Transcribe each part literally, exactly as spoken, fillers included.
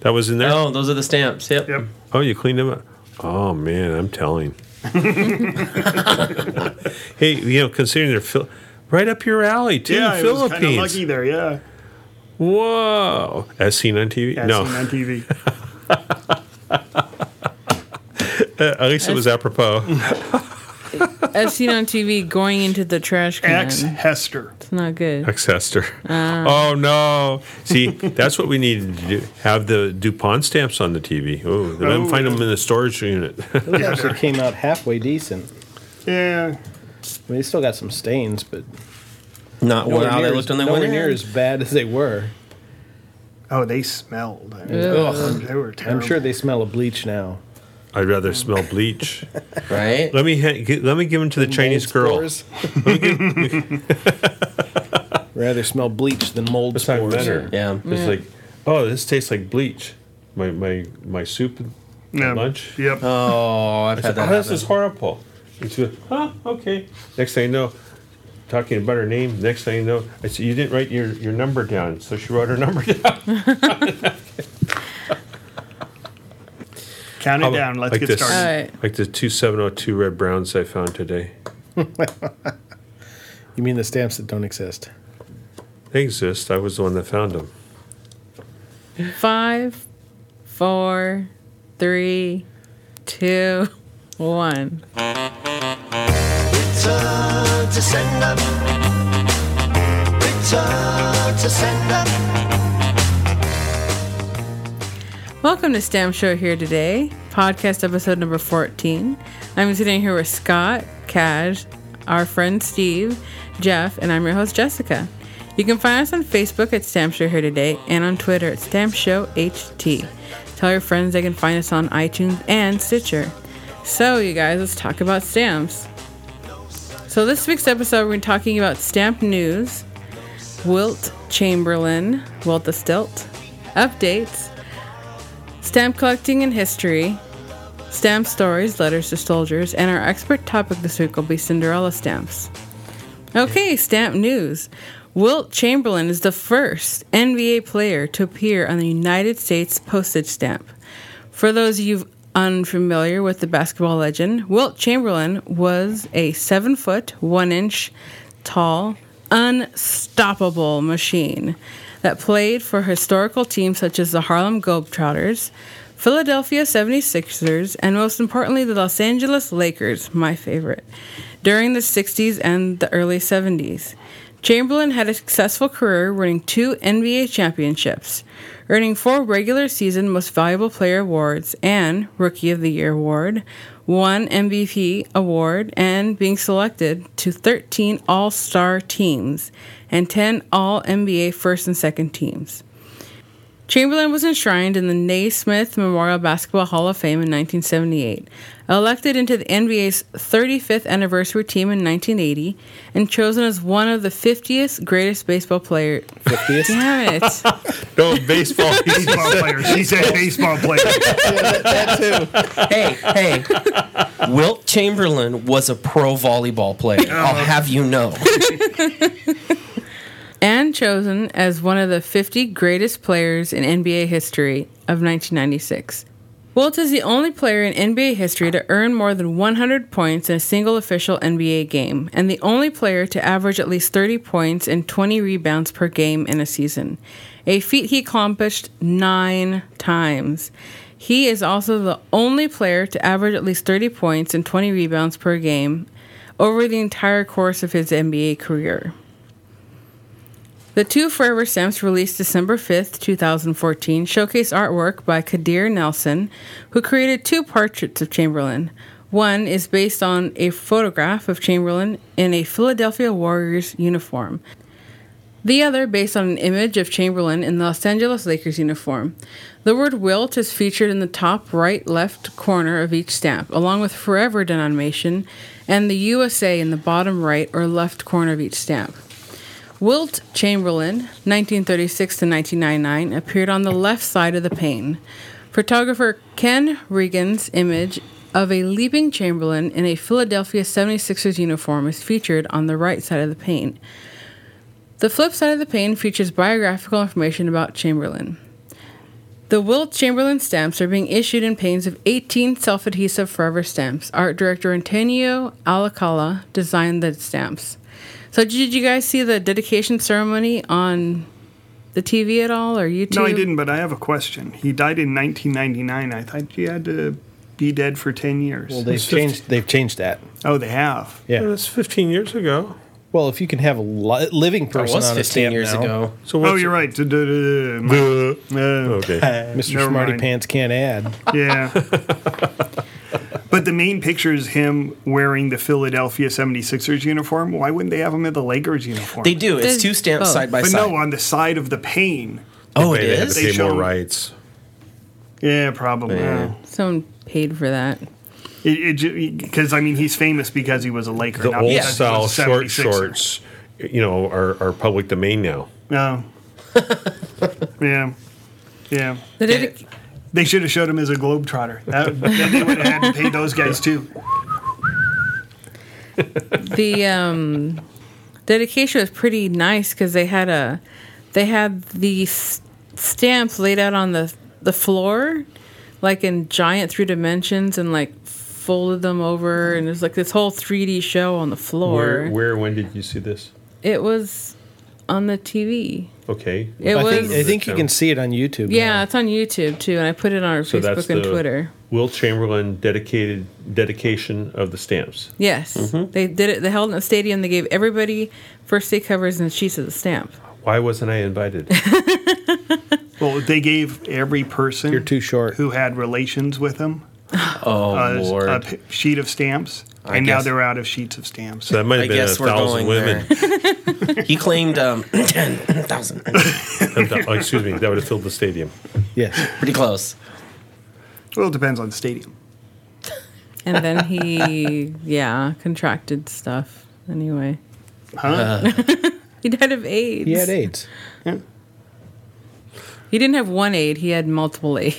That was in there? Oh, those are the stamps. Yep. Yep. Oh, you cleaned them up? Oh, man, I'm telling. Hey, you know, considering they're Phil- right up your alley, too, Yeah, I was kind of Philippines. lucky there, yeah. Whoa. As seen on T V? Yeah, no. seen on T V. Uh, at least it was apropos. As seen on T V, going into the trash can. Ex Hester. It's not good. Ex-Hester. Oh, no. See, that's what we needed to do. Have the DuPont stamps on the T V. Oh, they Oh, might find yeah. them in the storage unit. Those actually came out halfway decent. Yeah. I mean, they still got some stains, but Not nowhere, how near, they as, looked when they nowhere went near in. as bad as they were. Oh, they smelled. I mean, Ugh. They were terrible. I'm sure they smell of bleach now. I'd rather smell bleach. Right? Let me ha- gi- let me give them to the Chinese girl. Mold spores. Rather smell bleach than mold That's not spores. better. Yeah. It's like, oh, this tastes like bleach. My my my soup at Yeah. lunch. Yep. Oh, I've I had said, that oh, this happen. is horrible. And she goes, oh, okay. Next thing you know, talking about her name. Next thing you know, I said, you didn't write your, your number down. So she wrote her number down. Count How it about- down. Let's like get this, started. All right. Like the two seven oh two red browns I found today. You mean the stamps that don't exist? They exist. I was the one that found them. Five, four, three, two, one. Return to sender. Return to sender. Welcome to Stamp Show here today, podcast episode number fourteen. I'm sitting here with Scott, Cash, our friend Steve, Jeff, and I'm your host Jessica. You can find us on Facebook at Stamp Show here today and on Twitter at Stamp Show H T. Tell your friends they can find us on iTunes and Stitcher. So, you guys, let's talk about stamps. So, this week's episode, we're talking about stamp news, Wilt Chamberlain, Wilt the Stilt, updates, stamp collecting and history, stamp stories, letters to soldiers, and our expert topic this week will be Cinderella stamps. Okay, stamp news. Wilt Chamberlain is the first N B A player to appear on the United States postage stamp. For those of you unfamiliar with the basketball legend, Wilt Chamberlain was a seven foot, one inch tall, unstoppable machine that played for historical teams such as the Harlem Globetrotters, Philadelphia seventy-sixers, and most importantly, the Los Angeles Lakers, my favorite, during the sixties and the early seventies. Chamberlain had a successful career, winning two N B A championships, earning four regular season Most Valuable Player awards and Rookie of the Year award, one M V P award, and being selected to thirteen All-Star teams and ten All-N B A first and second teams. Chamberlain was enshrined in the Naismith Memorial Basketball Hall of Fame in nineteen seventy-eight, elected into the N B A's thirty-fifth anniversary team in nineteen eighty, and chosen as one of the fiftieth greatest baseball players. fiftieth? Damn it. No, baseball. Baseball players. He said baseball players. Hey, hey. Wilt Chamberlain was a pro volleyball player. I'll have you know. And chosen as one of the fifty greatest players in N B A history of nineteen ninety-six. Wilt is the only player in N B A history to earn more than one hundred points in a single official N B A game, and the only player to average at least thirty points and twenty rebounds per game in a season, a feat he accomplished nine times. He is also the only player to average at least thirty points and twenty rebounds per game over the entire course of his N B A career. The two Forever stamps released December fifth, twenty fourteen showcase artwork by Kadir Nelson, who created two portraits of Chamberlain. One is based on a photograph of Chamberlain in a Philadelphia Warriors uniform. The other based on an image of Chamberlain in the Los Angeles Lakers uniform. The word Wilt is featured in the top right left corner of each stamp, along with Forever denomination and the U S A in the bottom right or left corner of each stamp. Wilt Chamberlain, nineteen thirty-six to nineteen ninety-nine, appeared on the left side of the pane. Photographer Ken Regan's image of a leaping Chamberlain in a Philadelphia seventy-sixers uniform is featured on the right side of the pane. The flip side of the pane features biographical information about Chamberlain. The Wilt Chamberlain stamps are being issued in panes of eighteen self-adhesive forever stamps. Art director Antonio Alcala designed the stamps. So did you guys see the dedication ceremony on the T V at all or YouTube? No, I didn't, but I have a question. He died in nineteen ninety-nine. I thought you had to be dead for ten years. Well, they've changed. They've changed that. oh, they have. Yeah. That's fifteen years ago. Well, if you can have a li- living That person was on a fifteen stamp years now, ago. So Oh, what's you're right. Duh, duh, duh, duh. My- Uh, uh, okay. Mister Never Smarty mind. Pants can't add. Yeah. But the main picture is him wearing the Philadelphia seventy-sixers uniform. Why wouldn't they have him in the Lakers uniform? They do. It's There's two stamps both. side by But side. no, on the side of the pane. oh, it They had to is? They pay more show- rights. Yeah, probably. Yeah. Someone paid for that. Because, I mean, he's famous because he was a Laker. The not old because he style was a short 76er. shorts, you know, are, are public domain now. No. yeah. Yeah. The dedic- They should have showed him as a globetrotter. That, then they would have had to pay those guys too. the um, dedication was pretty nice because they had a they had these stamps laid out on the the floor, like in giant three dimensions, and like folded them over, and there's like this whole three D show on the floor. Where, where, when did you see this? It was on the T V. Okay. It I was think, I think you can see it on YouTube. yeah, now. it's on YouTube too, and I put it on our So that's Facebook and the Twitter. Wilt Chamberlain dedicated dedication of the stamps. Yes, Mm-hmm. they did it. They held it in a stadium. They gave everybody first day covers and sheets of the stamp. Why wasn't I invited? Well, they gave every person You're too short. who had relations with him Oh, a, Lord. a p- sheet of stamps, I and now guess- they're out of sheets of stamps. So that might have I been a guess we're thousand going women. there. He claimed um, ten thousand. Oh, excuse me, that would have filled the stadium. Yes. Pretty close. Well, it depends on the stadium. And then he, yeah, contracted stuff. Anyway, Huh? he died of AIDS. He had AIDS. He didn't have one aid. He had multiple aids.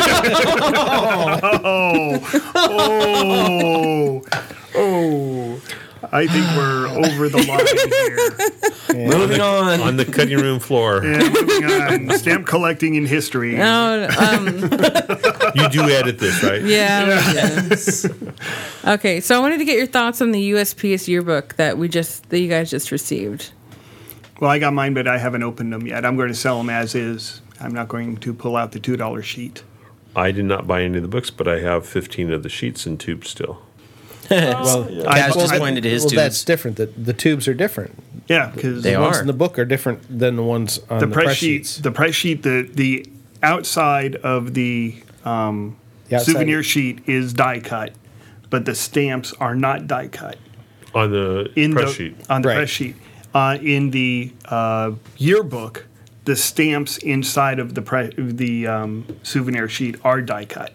oh, oh! I think we're over the line here. Moving on. On the cutting room floor. Yeah, moving on. Stamp collecting in history. no, um, You do edit this, right? yeah. yes. Okay, so I wanted to get your thoughts on the U S P S yearbook that we just that you guys just received. Well, I got mine, but I haven't opened them yet. I'm going to sell them as is. I'm not going to pull out the two dollar sheet. I did not buy any of the books, but I have fifteen of the sheets and tubes still. Well, Cash just I- pointed to his well, tubes. that's different. The, the tubes are different. Yeah, because They The are. ones in the book are different than the ones on the the, press, press sheet, sheets. the press sheet, the the outside of the um, The outside- souvenir sheet is die cut, but the stamps are not die cut On the in press the sheet. on the Right. press sheet. Uh, in the uh, yearbook, the stamps inside of the pre- the um, souvenir sheet are die cut.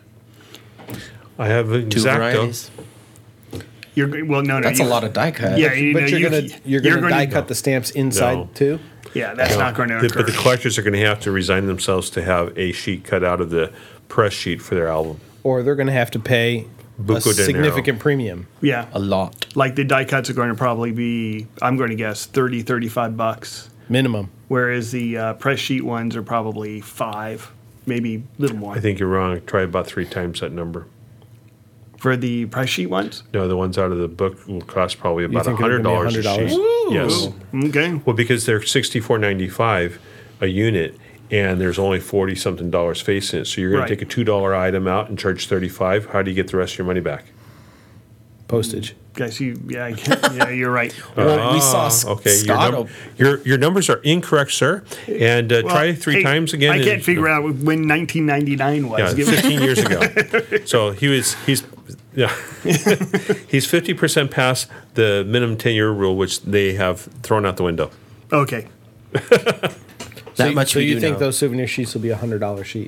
I have an Two Exacto. varieties. You're g- well, no, no, That's you, a lot of die cut. Yeah, you but know, you're you- gonna you're gonna die cut the stamps inside No. too. Yeah, that's not going to The- occur. But the collectors are going to have to resign themselves to have a sheet cut out of the press sheet for their album. Or they're going to have to pay a Buco de significant premium. yeah, A lot. like the die cuts are going to probably be, I'm going to guess, thirty, thirty-five bucks. Minimum. Whereas the uh, press sheet ones are probably five, maybe a little more. I think you're wrong. Try about three times that number. For the press sheet ones? No, the ones out of the book will cost probably about think a they're hundred gonna be dollars a one hundred sheet. dollars? Yes. Okay. Well, because they're sixty-four ninety-five a unit, and there's only forty something dollars face in it. So you're going Right. to take a two dollar item out and charge thirty-five. How do you get the rest of your money back? Postage. Guys, you, yeah, I can't- yeah, you're right. Well, we saw Ah, S- okay. Your, Scott. num- your your numbers are incorrect, sir. And uh, try Well, three hey, times again. I and- can't figure out when nineteen ninety-nine was. Yeah, Give me- fifteen years ago. So he was he's yeah he's fifty percent past the minimum ten year rule, which they have thrown out the window. Okay. That so, much So we you do think know. those souvenir sheets will be a hundred dollar sheet?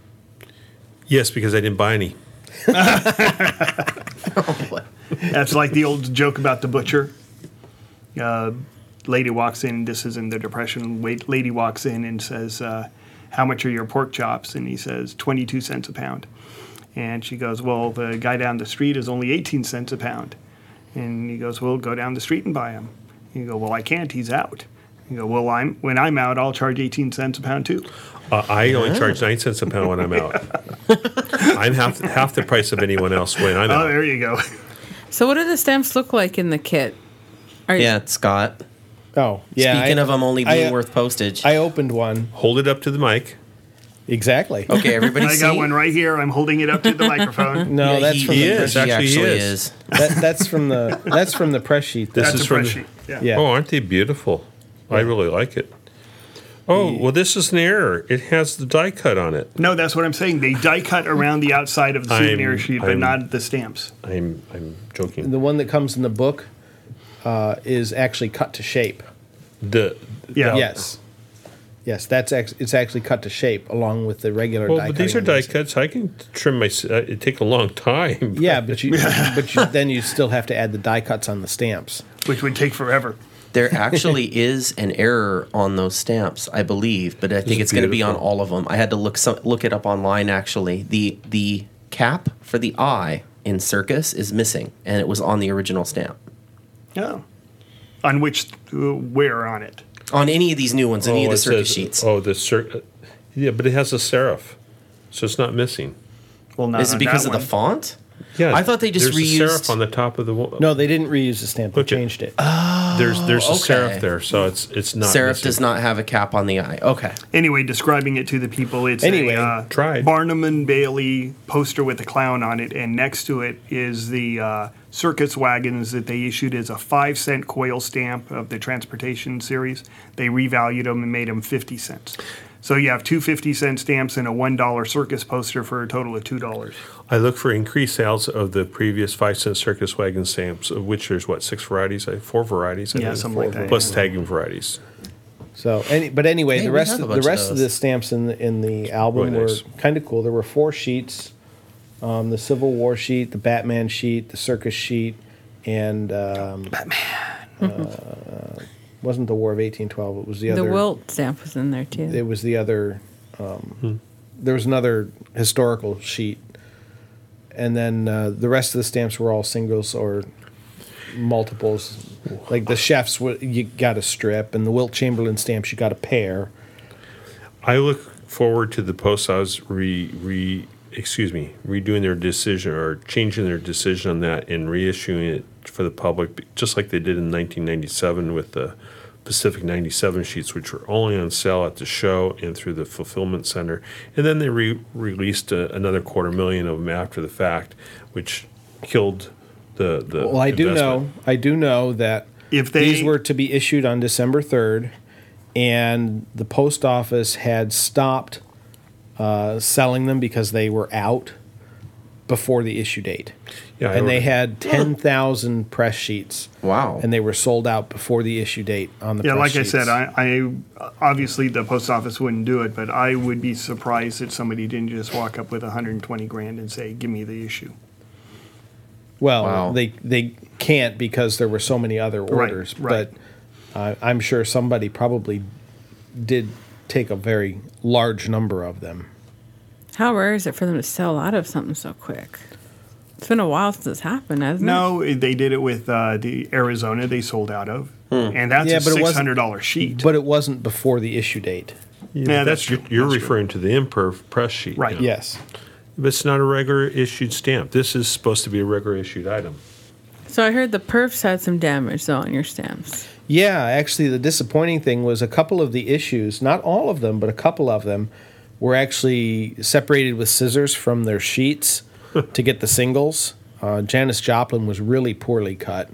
Yes, because I didn't buy any. That's like the old joke about the butcher. Uh, lady walks in, this is in the Depression. Wait, lady walks in and says, uh, how much are your pork chops? And he says, twenty-two cents a pound. And she goes, well, the guy down the street is only eighteen cents a pound. And he goes, well, go down the street and buy him. And you go, well, I can't, he's out. You go, well, I'm when I'm out, I'll charge eighteen cents a pound too. Uh, I only charge nine cents a pound when I'm out. I'm half half the price of anyone else when I'm Oh, out. there you go. So what do the stamps look like in the kit? Are you- Yeah, Scott. Oh, yeah. Speaking I, of them only being I, uh, worth postage. I opened one. Hold it up to the mic. Exactly. okay, everybody I see? got one right here. I'm holding it up to the microphone. No, Yeah, that's he, from he the is. He Actually, he actually is. is. that, that's from the that's from the press sheet. This That's is a from press the- sheet. Yeah. Yeah. Oh, aren't they beautiful? I really like it. Oh, well, this is an error. It has the die cut on it. No, that's what I'm saying. They die cut around the outside of the I'm- souvenir sheet, but I'm- not the stamps. I'm I'm joking. The one that comes in the book uh, is actually cut to shape. The Yeah. Yes. Yes, that's ex- it's actually cut to shape along with the regular well, die but these are cutting die ones. cuts. I can trim my. Uh, it take a long time. Yeah, but you but you, then you still have to add the die cuts on the stamps. Which would take forever. There actually is an error on those stamps, I believe, but I think is it's going to be on beautiful. all of them. I had to look some, look it up online. Actually, the the cap for the eye in Circus is missing, and it was on the original stamp. Oh. On which, uh, where on it? On any of these new ones, any of the it Circus says- sheets. Oh, the cir- Yeah, but it has a serif, so it's not missing. Well, not Is it on because that of the one. font? Yeah, I thought they just there's reused- a serif on the top of the. wa- No, they didn't reuse the stamp. They Look at- changed it. there's there's a okay. serif there, so it's it's not. Serif missing. does not have a cap on the eye. Okay. Anyway, describing it to the people, it's Anyway, a uh, tried. Barnum and Bailey poster with a clown on it, and next to it is the uh, circus wagons that they issued as a five cent coil stamp of the transportation series. They revalued them and made them fifty cents. So you have two fifty cent stamps and a one dollar circus poster for a total of two dollars. I look for increased sales of the previous five cent circus wagon stamps, of which there's what six varieties, I- four varieties, I Yeah, think, something like that, plus yeah. tagging varieties. So, any, but anyway, Hey, the we rest have a of, the bunch of rest of, those. the stamps in the, in the album Really were nice. kind of cool. There were four sheets: um, the Civil War sheet, the Batman sheet, the Circus sheet, and um, Batman. uh, wasn't the War of eighteen twelve? It was the the other. Wilt stamp was in there too. It was the other. Um, Hmm. There was another historical sheet, and then uh, the rest of the stamps were all singles or multiples. Like the chefs, wa- you got a strip, and the Wilt Chamberlain stamps, you got a pair. I look forward to the post office re re excuse me redoing their decision or changing their decision on that and reissuing it for the public, just like they did in nineteen ninety-seven with the Pacific ninety-seven sheets, which were only on sale at the show and through the fulfillment center, and then they re- released a, another quarter million of them after the fact, which killed the the. Well, I do investment. know, I do know that If they- these were to be issued on December third, and the post office had stopped uh, selling them because they were out before the issue date. Yeah, I and they ordered- had ten thousand press sheets. Wow. And they were sold out before the issue date on the Yeah, press like I sheets. said, I, I obviously the post office wouldn't do it, but I would be surprised that somebody didn't just walk up with one hundred twenty grand and say, "Give me the issue." Well, Wow. they they can't because there were so many other Right, orders. right. But uh, I'm sure somebody probably did take a very large number of them. How rare is it for them to sell out of something so quick? It's been a while since this happened, hasn't it? No, they did it with uh, the Arizona. They sold out of, and that's Yeah, a but it wasn't- six hundred dollar sheet. But it wasn't before the issue date. Yeah, Yeah, but that's you're, true. you're That's true. referring to the imperv press sheet, Right. now. Yes. But it's not a regular issued stamp. This is supposed to be a regular issued item. So I heard the perfs had some damage though on your stamps. Yeah, actually, the disappointing thing was a couple of the issues, not all of them, but a couple of them, were actually separated with scissors from their sheets to get the singles. Uh, Janis Joplin was really poorly cut.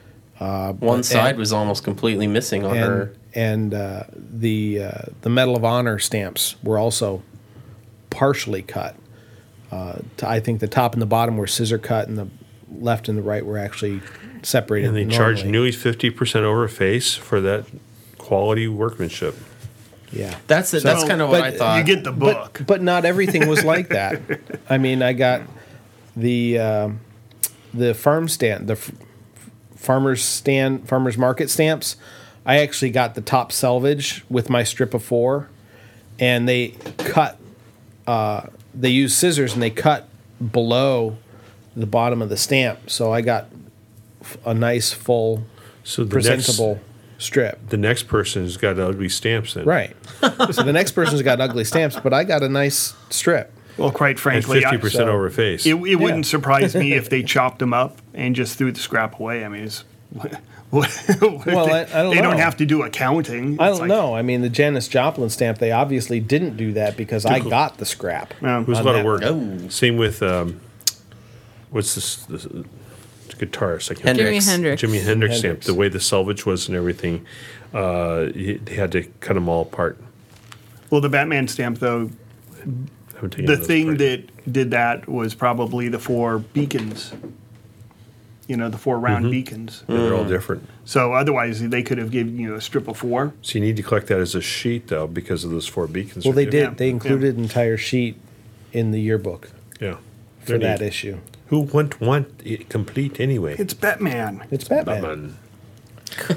One side and- was almost completely missing on her. And, and uh, the uh, the Medal of Honor stamps were also partially cut. Uh, t- I think the top and the bottom were scissor cut, and the left and the right were actually separated. And they normally. charge nearly fifty percent over face for that quality workmanship. Yeah. That's it. That's So- kind of what but I thought. you get the book. But, but not everything was like that. I mean, I got the um the farm stand, the f- farmers stand, farmers market stamps. I actually got the top selvage with my strip of four, and they cut. Uh, they used scissors and they cut below the bottom of the stamp, so I got f- a nice full So the presentable. next, strip. The next person has got ugly stamps then. Right. So the next person's got ugly stamps, but I got a nice strip. Well, quite And frankly, I- fifty percent so- over face. it, it wouldn't surprise me if they chopped them up and just threw the scrap away. I mean, it's, what, what, Well, they, I- I don't they don't know. have to do accounting. I It's don't like, know. I mean, the Janis Joplin stamp, they obviously didn't do that because I got the scrap. Um, It was a on lot of that. work. Oh. Same with, um, what's this, this guitarist? I can't Hendrix. Jimi Hendrix. Jimi Hendrix stamp. Hendrix. The way the selvage was and everything, uh, he- they had to cut them all apart. well, the Batman stamp, though, I haven't taken the those thing apart. that did that was probably the four beacons. You know, the four round Mm-hmm. beacons. Yeah, they're all different. So otherwise, they could have given you a strip of four. So you need to collect that as a sheet though, because of those four beacons. Well, are they different. did. They included an entire sheet in the yearbook Yeah. for They're that neat. issue. Who wouldn't want it complete anyway? It's Batman. It's Batman. Batman.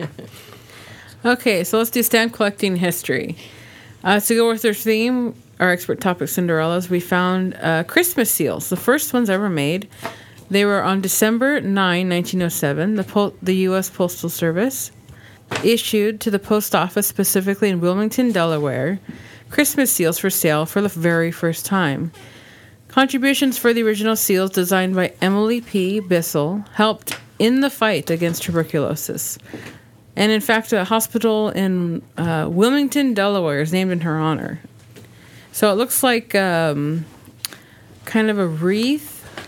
Okay, so let's do stamp collecting history. Uh, to go with our theme, our expert topic, Cinderellas, we found uh, Christmas seals, the first ones ever made. They were on December ninth, nineteen oh seven. The, po- the U S Postal Service issued to the post office, specifically in Wilmington, Delaware, Christmas seals for sale for the very first time. Contributions for the original seals, designed by Emily P. Bissell, helped in the fight against tuberculosis. And in fact, a hospital in uh, Wilmington, Delaware is named in her honor. So it looks like um, kind of a wreath,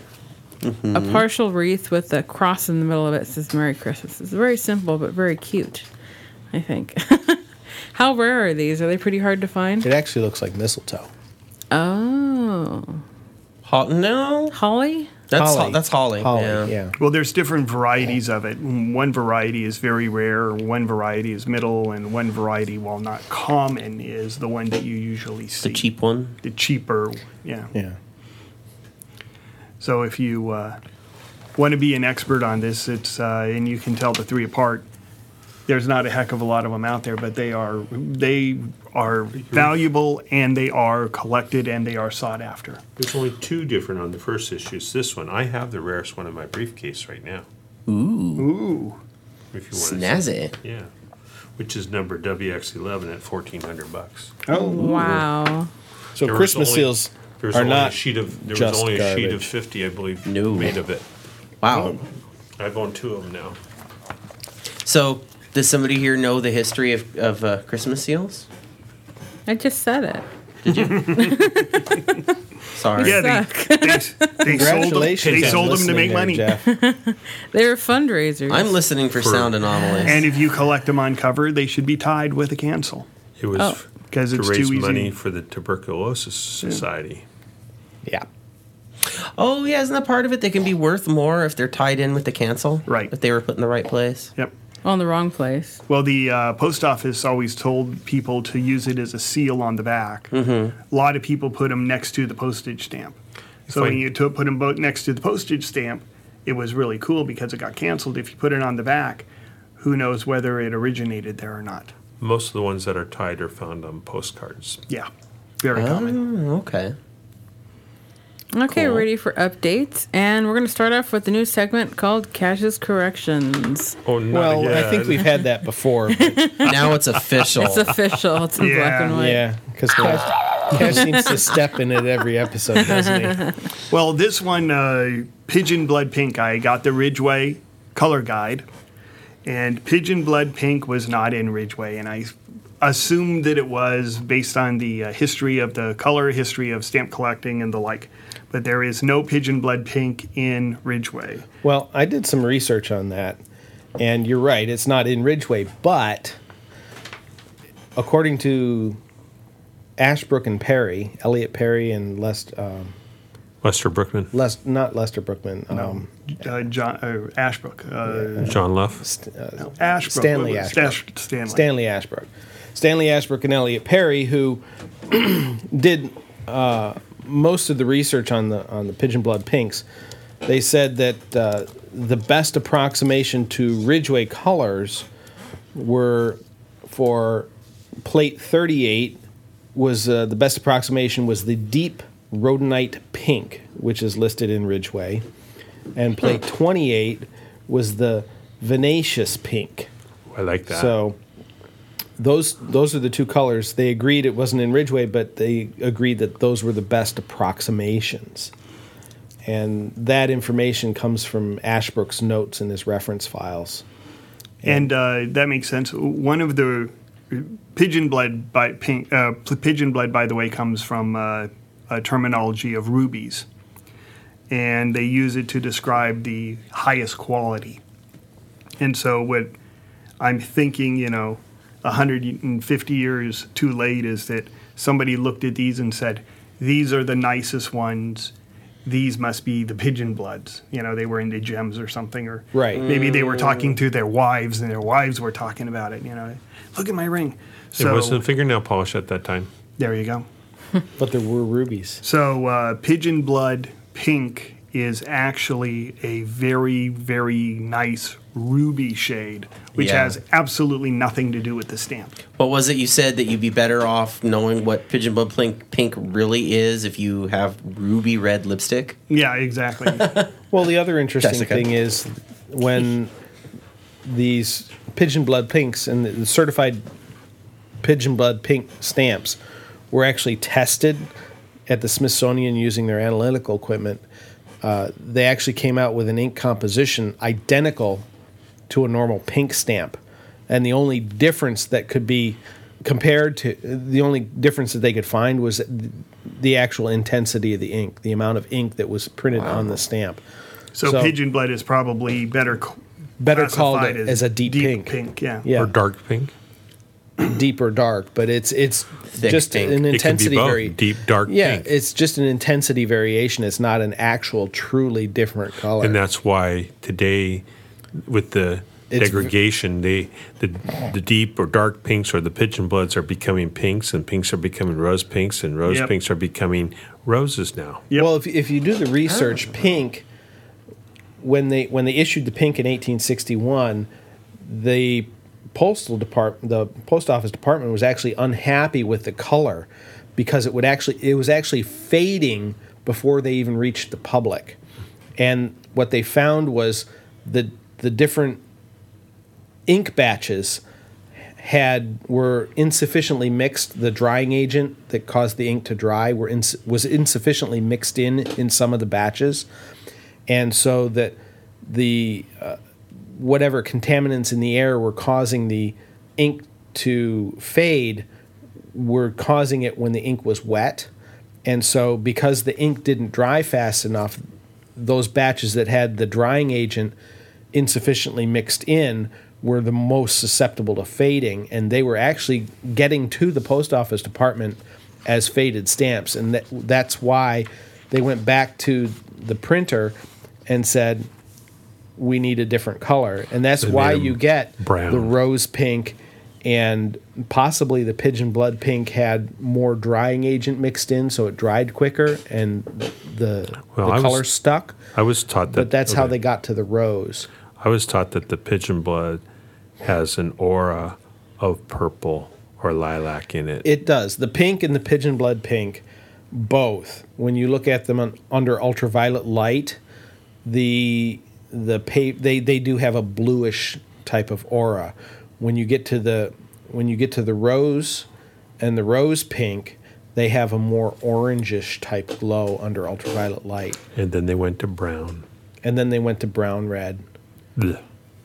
a partial wreath with a cross in the middle of it. It says Merry Christmas. It's very simple, but very cute, I think. How rare are these? Are they pretty hard to find? It actually looks like mistletoe. Oh. Ho- no, Holly? that's Holly. Holly. that's Holly. Holly, yeah. yeah. Well, there's different varieties of it. One variety is very rare, one variety is middle, and one variety, while not common, is the one that you usually see. The cheap one. The cheaper, yeah. Yeah. So if you uh, want to be an expert on this, it's uh, and you can tell the three apart. There's not a heck of a lot of them out there, but they are they are valuable and they are collected and they are sought after. There's only two different on the first issue. It's this one. I have the rarest one in my briefcase right now. Ooh, If you want Snazzy. to, yeah, which is number W X eleven at fourteen hundred bucks. oh, Wow. So There was Christmas only- seals There was are only not a sheet of there was just only a sheet of garbage. fifty, I believe, No. made of it. Wow. I've owned two of them now. So, does somebody here know the history of, of uh, Christmas seals? I just said it. Sorry. yeah, they, Suck. they, they sold them. Congratulations They on sold them to listening make there, money. Jeff. They were fundraisers. I'm listening for, For- sound anomalies. And if you collect them on cover, they should be tied with a cancel. It was Oh. f- 'Cause to it's raise too easy. money for the Tuberculosis Society. Yeah. oh, yeah, isn't that part of it? They can be worth more if they're tied in with the cancel? Right. If they were put in the right place? Yep. on the wrong place. Well, the uh, post office always told people to use it as a seal on the back. Mm-hmm. A lot of people put them next to the postage stamp. So I- when you to put them both next to the postage stamp, it was really cool because it got canceled. If you put it on the back, who knows whether it originated there or not? Most of the ones that are tied are found on postcards. Yeah, very common. Oh, okay. Okay, Cool. we're ready for updates, and we're going to start off with a new segment called Cash's Corrections. Oh, not Well, yet. I think we've had that before. but Now it's official. It's official. It's in black Yeah. and white. yeah, because Cash, Cash seems to step in it every episode, doesn't he? Well, this one, uh, Pigeon Blood Pink, I got the Ridgeway color guide, and Pigeon Blood Pink was not in Ridgeway, and I assumed that it was based on the uh, history of the color, history of stamp collecting, and the like. But there is no Pigeon Blood Pink in Ridgeway. Well, I did some research on that, and you're right, it's not in Ridgeway, but according to Ashbrook and Perry, Elliot Perry and Les, um, Lester Brookman, Les, not Lester Brookman, um, Uh, John uh, Ashbrook. Uh, John Luff. Ashbrook. Stanley what was- Ashbrook. Stash- Stanley. Stanley Ashbrook. Stanley Ashbrook and Elliot Perry, who did uh, most of the research on the on the Pigeon Blood Pinks, they said that uh, the best approximation to Ridgeway colors were for plate thirty-eight was uh, the best approximation was the deep rhodonite pink, which is listed in Ridgeway, and plate twenty-eight was the venacious pink. I like that. So those those are the two colors. They agreed it wasn't in Ridgway, but they agreed that those were the best approximations. And that information comes from Ashbrook's notes in his reference files. And uh, that makes sense. One of the pigeon blood by pink, uh, pigeon blood, by the way, comes from uh, a terminology of rubies, and they use it to describe the highest quality. And so, what I'm thinking, you know, one hundred fifty years too late, is that somebody looked at these and said, "These are the nicest ones. These must be the pigeon bloods." You know, they were into gems or something, or Right. maybe they were talking to their wives, and their wives were talking about it. You know, look at my ring. it wasn't fingernail polish at that time. There you go. But there were rubies. So uh, pigeon blood pink is actually a very, very nice ruby shade, which Yeah. has absolutely nothing to do with the stamp. What was it you said that you'd be better off knowing what pigeon blood pink, pink really is if you have ruby red lipstick? Yeah, exactly. Well, the other interesting Jessica. thing is when these pigeon blood pinks and the certified pigeon blood pink stamps were actually tested at the Smithsonian using their analytical equipment, uh, they actually came out with an ink composition identical to a normal pink stamp. And the only difference that could be compared to, the only difference that they could find was the actual intensity of the ink, the amount of ink that was printed on the stamp. So, So- pigeon blood is probably better c- Better called classified as a deep pink. Pink, yeah. Yeah. Or dark pink. Deep or dark, but it's it's Thick just pink. an It can be intensity both, vari- deep, dark Yeah, pink. it's just an intensity variation. It's not an actual, truly different color. And that's why today, with the It's v- degradation, they the the deep or dark pinks or the pigeon bloods are becoming pinks, and pinks are becoming rose pinks, and rose Yep. pinks are becoming roses now. Yep. Well, if if you do the research, pink, when they when they issued the pink in eighteen sixty-one, the postal department, the post office department, was actually unhappy with the color because it would actually it was actually fading before they even reached the public, and what they found was the the different ink batches had were insufficiently mixed. The drying agent that caused the ink to dry were ins- was insufficiently mixed in in some of the batches, and so that the uh, whatever contaminants in the air were causing the ink to fade were causing it when the ink was wet, and so because the ink didn't dry fast enough, those batches that had the drying agent insufficiently mixed in were the most susceptible to fading, and they were actually getting to the post office department as faded stamps, and that, that's why they went back to the printer and said, we need a different color. And that's They why made 'em you get brown. the rose pink, and possibly the pigeon blood pink had more drying agent mixed in, so it dried quicker and the, Well, the I was- color stuck. I was taught that. But that's how okay. they got to the rose. I was taught that the pigeon blood has an aura of purple or lilac in it. It does. The pink and the pigeon blood pink, both. When you look at them on, under ultraviolet light, the the pa- they they do have a bluish type of aura. When you get to the when you get to the rose and the rose pink, they have a more orangish type glow under ultraviolet light. And then they went to brown. And then they went to brown red. Blech.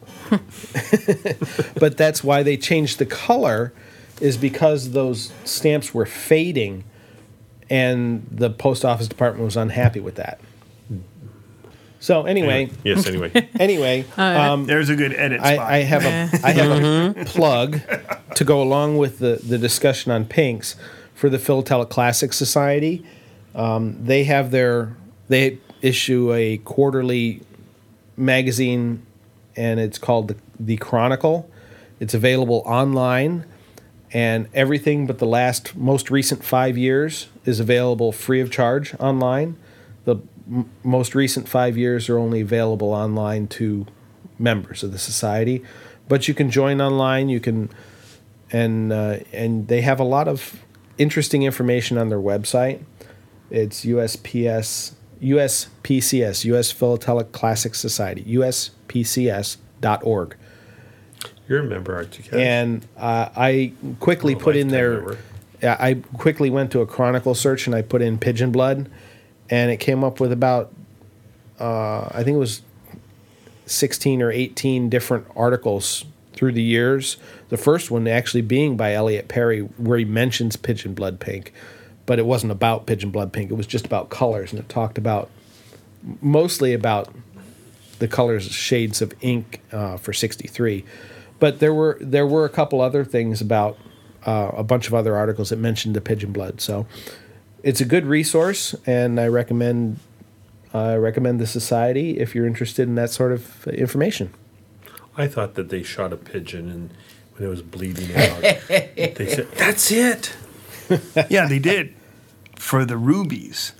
But that's why they changed the color, is because those stamps were fading, and the post office department was unhappy with that. So anyway, Yes, anyway. anyway, um, There's a good edit I, spot. I have a I have a plug to go along with the, the discussion on pinks for the Philatelic Classic Society. Um, they have their they issue a quarterly magazine, and it's called the, the Chronicle. It's available online, and everything but the last most recent five years is available free of charge online. The m- most recent five years are only available online to members of the society, but you can join online. You can, and uh, and they have a lot of interesting information on their website. It's U S P S, U S P C S, U S Philatelic Classic Society, U S P C S dot org. You're a member, aren't you, Cash? And uh, I quickly Oh, put in lifetime there. member. Yeah, I quickly went to a Chronicle search and I put in pigeon blood, and it came up with about uh, I think it was sixteen or eighteen different articles through the years. The first one actually being by Elliot Perry, where he mentions pigeon blood pink, but it wasn't about pigeon blood pink. It was just about colors, and it talked about mostly about the colors, shades of ink uh, for sixty-three. But there were there were a couple other things about uh, a bunch of other articles that mentioned the pigeon blood. So it's a good resource, and I recommend I recommend the Society if you're interested in that sort of information. I thought that they shot a pigeon and when it was bleeding out, they said, "That's it." Yeah, they did for the rubies.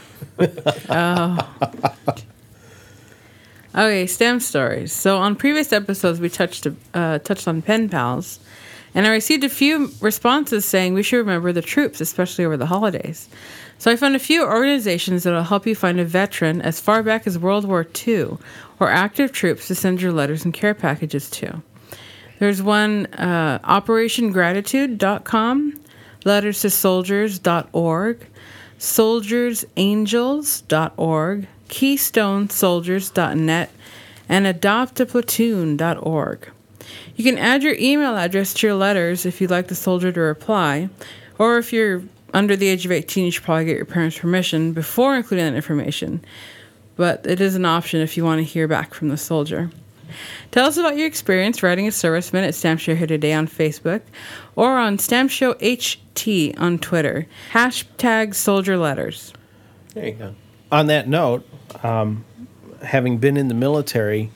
Okay, STEM stories. So on previous episodes, we touched uh, touched on pen pals, and I received a few responses saying we should remember the troops, especially over the holidays. So I found a few organizations that will help you find a veteran as far back as World War Two or active troops to send your letters and care packages to. There's one, uh, operation gratitude dot com, letters to soldiers dot org, soldiers angels dot org, keystone soldiers dot net, and adopt a platoon dot org. You can add your email address to your letters if you'd like the soldier to reply, or if you're under the age of eighteen, you should probably get your parents' permission before including that information. But it is an option if you want to hear back from the soldier. Tell us about your experience writing a serviceman at Stamp Show Here Today on Facebook or on Stamp Show H T on Twitter. Hashtag soldier letters. There you go. On that note, um, having been in the military,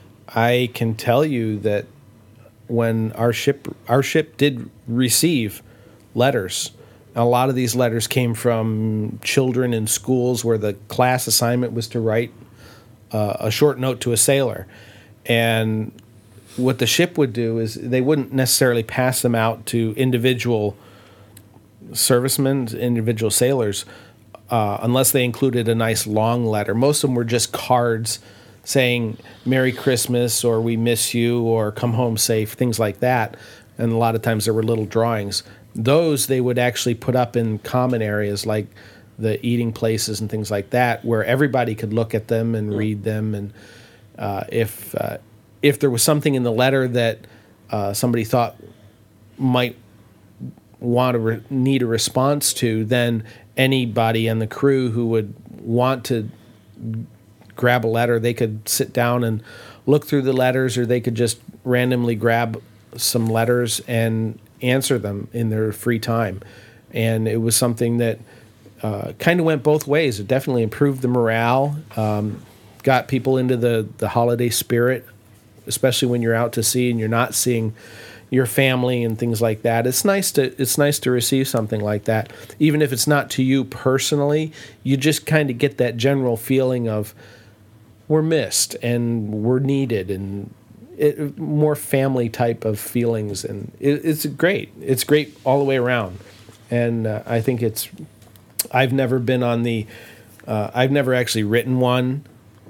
I can tell you that when our ship our ship did receive letters, a lot of these letters came from children in schools where the class assignment was to write uh, a short note to a sailor. And what the ship would do is they wouldn't necessarily pass them out to individual servicemen, individual sailors, uh, unless they included a nice long letter. Most of them were just cards saying Merry Christmas or we miss you or come home safe, things like that. And a lot of times there were little drawings. Those they would actually put up in common areas like the eating places and things like that, where everybody could look at them and read them. And uh, if uh, if there was something in the letter that uh, somebody thought might want to re- need a response to, then anybody on the crew who would want to grab a letter, they could sit down and look through the letters, or they could just randomly grab some letters and answer them in their free time. And it was something that uh, kind of went both ways. It definitely improved the morale, um, got people into the, the holiday spirit, especially when you're out to sea and you're not seeing your family and things like that. It's nice to it's nice to receive something like that. Even if it's not to you personally, you just kind of get that general feeling of we're missed and we're needed, and it, more family type of feelings. And it, it's great. It's great all the way around. And uh, I think it's, I've never been on the, uh, I've never actually written one,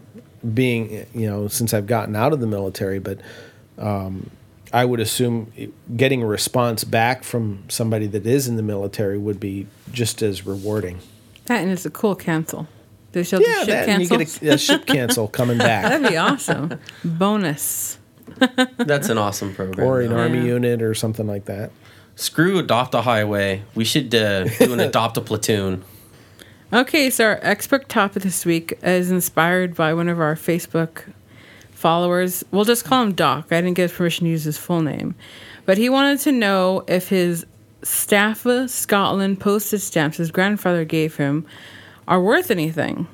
being, you know, since I've gotten out of the military, but um, I would assume getting a response back from somebody that is in the military would be just as rewarding. That and it's a cool cancel. They show Yeah, the ship that, and you cancels. get a, a ship cancel coming back, That'd be awesome. Bonus. That's an awesome program. or an though. army Yeah. unit or something like that. Screw Adopt a Highway. We should uh, do an Adopt a Platoon. Okay, so our expert topic this week is inspired by one of our Facebook followers. We'll just call him Doc. I didn't get permission to use his full name. But he wanted to know if his Staffa, Scotland postage stamps his grandfather gave him are worth anything.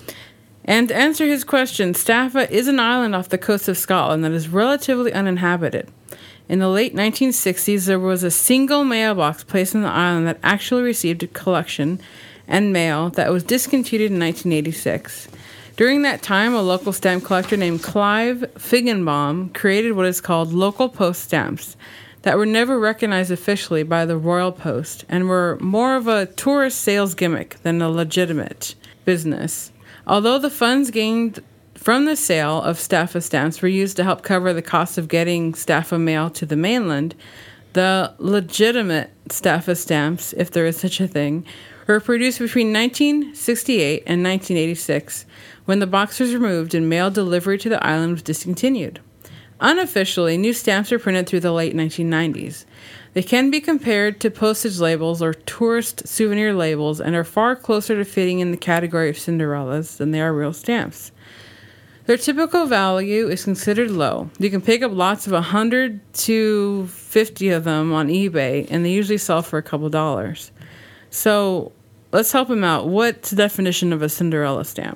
And to answer his question, Staffa is an island off the coast of Scotland that is relatively uninhabited. In the late nineteen sixties, there was a single mailbox placed on the island that actually received a collection and mail that was discontinued in nineteen eighty-six. During that time, a local stamp collector named Clive Figgenbaum created what is called local post stamps that were never recognized officially by the Royal Post and were more of a tourist sales gimmick than a legitimate business. Although the funds gained from the sale of Staffa stamps were used to help cover the cost of getting Staffa mail to the mainland. The legitimate Staffa stamps, if there is such a thing, were produced between nineteen sixty-eight and nineteen eighty-six, when the box was removed and mail delivery to the island was discontinued. Unofficially, new stamps were printed through the late nineteen nineties. They can be compared to postage labels or tourist souvenir labels and are far closer to fitting in the category of Cinderellas than they are real stamps. Their typical value is considered low. You can pick up lots of one hundred to fifty of them on eBay, and they usually sell for a couple dollars. So let's help him out. What's the definition of a Cinderella stamp?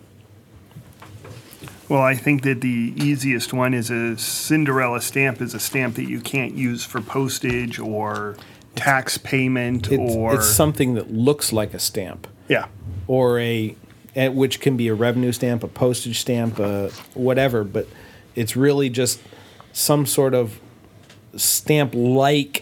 Well, I think that the easiest one is a Cinderella stamp is a stamp that you can't use for postage or tax payment It's, or it's something that looks like a stamp, yeah. or a, eh, which can be a revenue stamp, a postage stamp, uh, whatever. But it's really just some sort of stamp-like.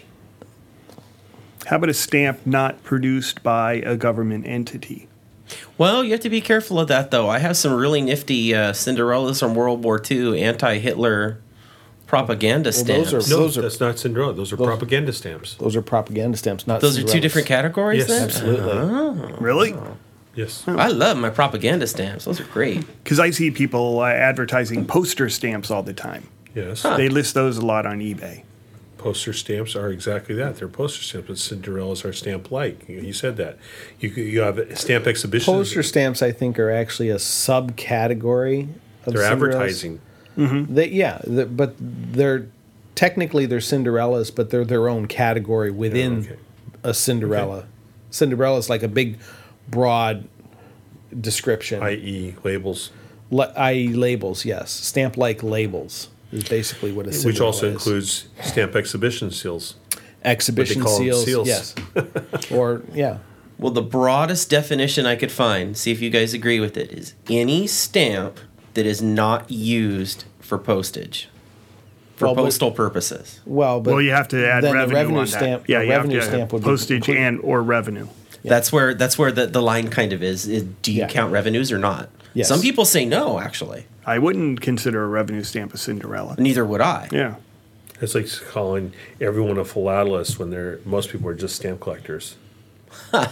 How about a stamp not produced by a government entity? Well, you have to be careful of that, though. I have some really nifty uh, Cinderellas from World War Two anti-Hitler propaganda Well, stamps. those No, Those are- that's not Cinderella. Those are propaganda stamps. Those are propaganda stamps, not Those are two Cinderellas. different categories, Yes, then? Absolutely. Really? Yes. I love my propaganda stamps. Those are great. Because I see people uh, advertising poster stamps all the time. Yes. They list those a lot on eBay. Poster stamps are exactly that. They're poster stamps, but Cinderellas are stamp-like. You, you said that. You you have stamp exhibitions. Poster stamps, I think, are actually a subcategory of They're Cinderellas. advertising. They, yeah, the, but they're technically they're Cinderellas, but they're their own category within okay. a Cinderella. Cinderella is like a big, broad description. that is labels, Le- that is labels, yes, stamp-like labels is basically what a Cinderella which also is. includes stamp exhibition seals. exhibition what they call them, seals, seals. yes, or yeah. Well, the broadest definition I could find, see if you guys agree with it, is any stamp that is not used for postage, for Well, but- postal purposes. Well, but Well, you have to add then revenue, the revenue on stamp, that. Yeah, the you revenue have to stamp would postage be included. and or revenue. That's where that's where the, the line kind of is. is do you Yeah. count revenues or not? Yes. Some people say no, actually. I wouldn't consider a revenue stamp a Cinderella. Neither would I. Yeah. It's like calling everyone a philatelist when they're most people are just stamp collectors. I